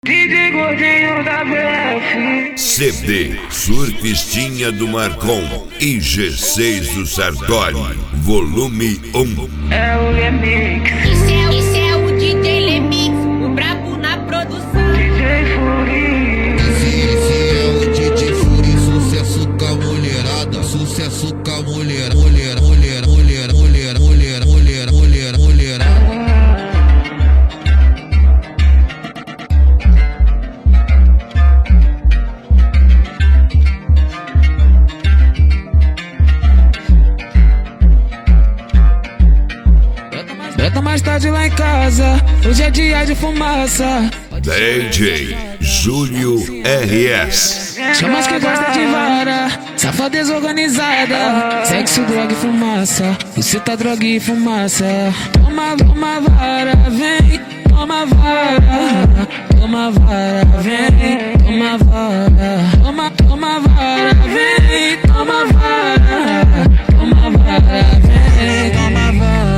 DJ Gordinho da BF. CD Surfistinha do Marcon e G6 do Sartori, volume 1. É o Lemix. Esse é o DJ Lemix, o brabo na produção. DJ Furi. Esse é o DJ Furi, sucesso com a mulherada, sucesso com a mulher. Bota mais tarde lá em casa, hoje é dia de fumaça. DJ Júlio RS. Chama as que gosta de vara, safadeza organizada. Sexo, droga e fumaça, você tá droga e fumaça. Toma vara, vem, toma vara. Toma vara, vem, toma vara. Toma vara, vem, toma vara. Toma vara, vem, toma vara.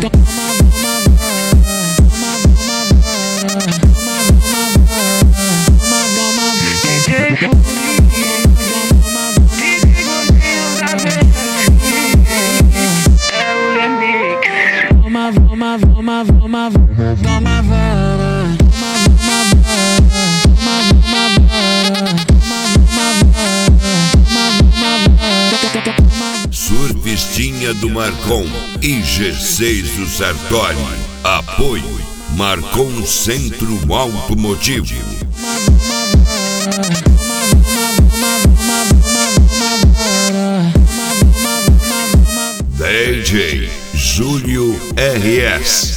DJ Furi. DJ Gordinho da BF. É o Lemix. Toma vara. Surfistinha do Marcon e G6 do Sartori. Apoio Marcon Centro Automotivo. DJ Júlio RS.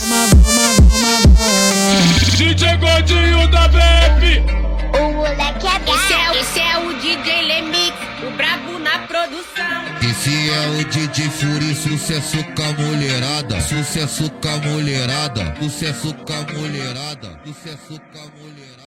DJ Gordinho da BF. O moleque é esse é o DJ Lemix, o brabo na produção. Esse é o DJ Furi, sucesso com a mulherada, sucesso com a mulherada, sucesso com a mulherada, sucesso com a mulherada.